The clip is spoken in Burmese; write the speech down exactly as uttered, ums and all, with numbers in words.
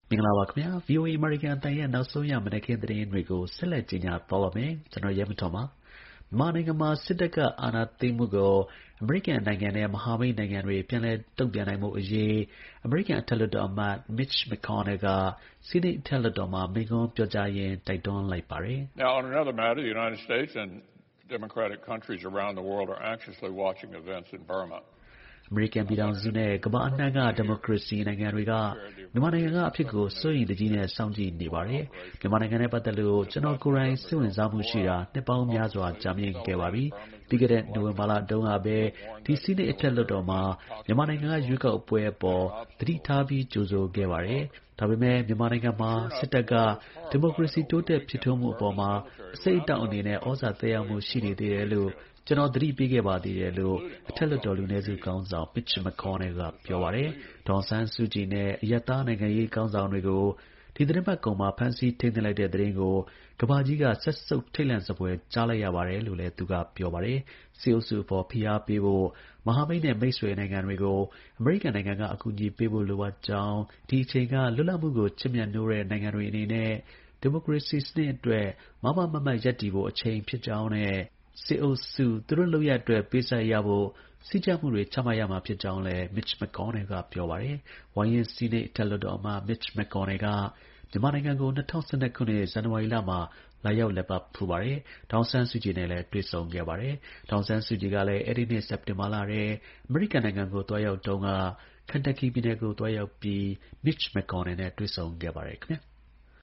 မင်္ဂလာပါခင်ဗျာ ဗွီအိုအေ အမေရိကန်အသံရဲ့နောက်ဆုံးရမနက်ခင်းသတင်းတွေကိုဆက်လက်ကြီးညာသွားပါမယ်ကျွန်တော်ရဲမထွန်ပါမြန်မာနိုင်ငံမှာစစ်တပ်ကအာဏာသိမ်းမှုကိုအမေရိကန်နိုင်ငံနဲ့မဟာမိတ်နိုင်ငံတွေပြန်လည်တုံ့ပြန်နိုင်မှုအရေးအမေရိကန်အထက်လွှတ်တော်အမတ် Mitch McConnell ကဆီးနိတ်အထက်လွှတ်တော်မှာမိန့်ခွန်းပြောကြားရင်းတိုက်တွန်းလိုက်ပါတယ် Now on another matter, the United States and democratic countries around the world are anxiously watching events in Burma အမေရိကန်ပြည်ထောင်စုနဲ့ကမ္ဘာအနှံ့ကဒီမိုကရေစီနိုင်ငံတွေကမြန်မာနိုင်ငံကအဖြစ်ကိုစိုးရိမ်တကြီးနဲ့စောင့်ကြည့်နေပါတယ်။မြန်မာနိုင်ငံနဲ့ပတ်သက်လို့ကျွန်တော်ကိုယ်တိုင်စိတ်ဝင်စားမှုရှိတာနှစ်ပေါင်းများစွာကြာမြင့်ခဲ့ပါပြီ။ပြီးခဲ့တဲ့နိုဝင်ဘာလတုန်းကပဲဒီစီးနိတ်အထက်လွှတ်တော်မှာမြန်မာနိုင်ငံကရွေးကောက်ပွဲအပေါ်သတိထားပြီးကြိုဆိုခဲ့ပါတယ်။ဒါပေမဲ့မြန်မာနိုင်ငံမှာစစ်တပ်ကဒီမိုကရေစီတိုးတက်ဖြစ်ထွန်းမှုအပေါ်မှာအစိတ်အတောက်အနေနဲ့ဩဇာသက်ရောက်မှုရှိနေသေးတယ်လို့ကျွန်တော်သတိပေးခဲ့ပါသေးတယ်လို့အထက်လွှတ်တော်လူနည်းစုခေါင်းဆောင် Mitch McConnell ကပြောပါတယ်။ဒေါ်အောင်ဆန်းစုကြည်နဲ့အရပ်သားနိုင်ငံရေးခေါင်းဆောင်တွေကိုဒီသတင်းပတ်ကုန်မှာဖမ်းဆီးထိန်းသိမ်းလိုက်တဲ့သတင်းကိုကမ္ဘာကြီးကဆက်စုပ်ထိတ်လန့်စပွဲကြားလိုက်ရပါတယ်လို့လည်းသူကပြောပါတယ်။စစ်အုပ်စုအပေါ်ဖိအားပေးဖို့မဟာမိတ်နဲ့မိတ်ဆွေနိုင်ငံတွေကိုအမေရိကန်နိုင်ငံကအကူအညီပေးဖို့လိုအပ်ကြောင်းဒီအချိန်ကလွတ်လပ်မှုကိုချစ်မြတ်နိုးတဲ့နိုင်ငံတွေအနေနဲ့ဒီမိုကရေစီစနစ်အတွက်မမမမတ်ရပ်တည်ဖို့အချိန်ဖြစ်ကြောင်းနဲ့စစ်အုပ်စုသူတို့လုပ်ရအတွက်ပေးဆပ်ရဖို့စည်းကြပ်မှုတွေချမှတ်ရမှာဖြစ်ကြောင်းလည်း Mitch McConnell ကပြောပါတယ်။ဝိုင်းရင်းဆီးနိတ်အထက်လွှတ်တော်အမတ် Mitch McConnell ကမြန်မာနိုင်ငံကို၂၀၁၂ခုနှစ်ဇန်နဝါရီလမှာလာရောက်လည်ပတ်ဖူးပါတယ်။ဒေါ်အောင်ဆန်းစုကြည်နဲ့လည်းတွေ့ဆုံခဲ့ပါတယ်။ဒေါ်အောင်ဆန်းစုကြည်ကလည်းအဲဒီနှစ်စက်တင်ဘာလထဲအမေရိကန်နိုင်ငံကိုသွားရောက်တုန်းကKentuckyပြည်နယ်ကိုသွားရောက်ပြီးMitch McConnellနဲ့တွေ့ဆုံခဲ့ပါတယ်ခင်ဗျာ။